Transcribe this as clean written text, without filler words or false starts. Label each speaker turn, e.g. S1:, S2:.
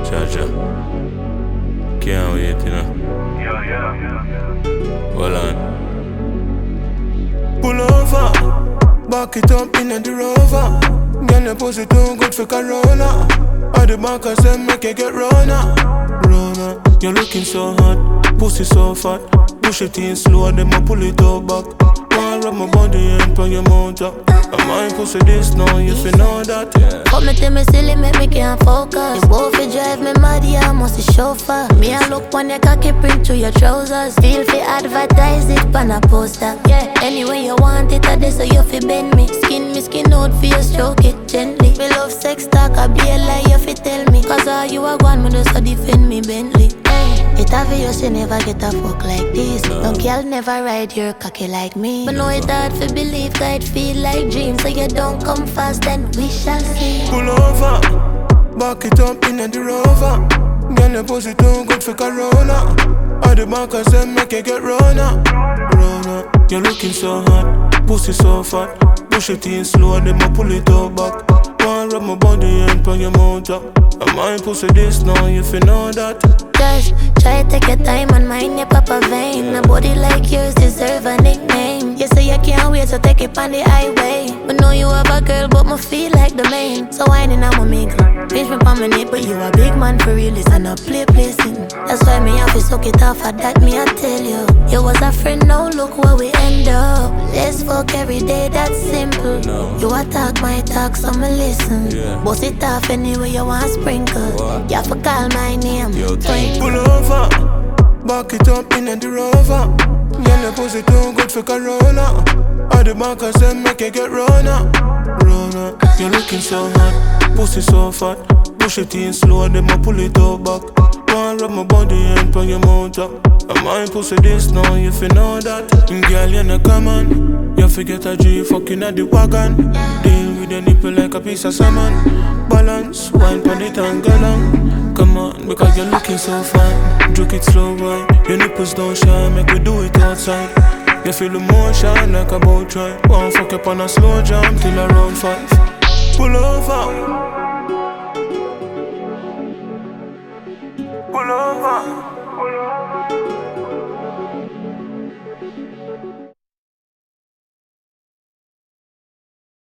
S1: Jaja. Can't wait, you know. Hold on.
S2: Pull over, back it up in the Rover. Girl, your pussy too good for Corona. At the back I said make you get Rona. Rona, you're looking so hot, pussy so fat. Push it in slow, then I pull it all back. Wanna rub my body and put your mouth up. I might pussy this now, if you know that.
S3: Come me tell me silly, make me can't focus. You both you drive me mad, yeah, I must chauffeur. Me I look on your cocky print to your trousers. Feel fi advertise it pan a poster. Yeah, anyway you want it, I dey so you fi bend me. Skin out for you, stroke it gently. Me love sex talk, I be a lie you fi tell me. Cause all you a want me do so defend me Bentley. It obvious you never get a fuck like this. No girl never ride your cocky like me. But know it hard for believe that it feel like dreams. So you don't come fast, then we shall see.
S2: Pull over, back it up in the Rover. Girl, your pussy too good for Corona. At the back I said make you get Rona. Rona, you're looking so hot, pussy so fat. Push it in slow, then I pull it all back. Wanna rub my body and put your mouth up. I might pussy this now, if you know that.
S3: Just try to take your time and mind your papa vein. A body like yours deserve a nickname. You say you can't wait to take it on the highway. But know you have a girl, but me feel like the main. So whining I'm a mingle. Pinch me on my neck, but you a big man for real. It's not play placing. That's why me have to suck it off at that, me I tell you. You was a friend, now look where we end up. Let's fuck every day, that's simple. You a talk my talk, so me listen. Bust it off anyway you want sprinkle. You have to call my name.
S2: Pull over, back it up in the Rover. Girl, your pussy too good for Corona. At the back I said make you get Rona. Rona, you're looking so hot, pussy so fat. Push it in slow, then I pull it all back. Wanna rub my body and put your mouth up. I might pussy this now, if you know that. Girl, you're not common. You forget a G fucking at the wagon. Deal with your nipple like a piece of salmon. Balance, wine pon it and go long. Come on, because you're looking so fine. Juke it slow, boy. Your nipples don't shine, make we do it outside. You feel the motion like a boat ride. Wanna fuck up on a slow jump till around 5. Pull over. Pull over.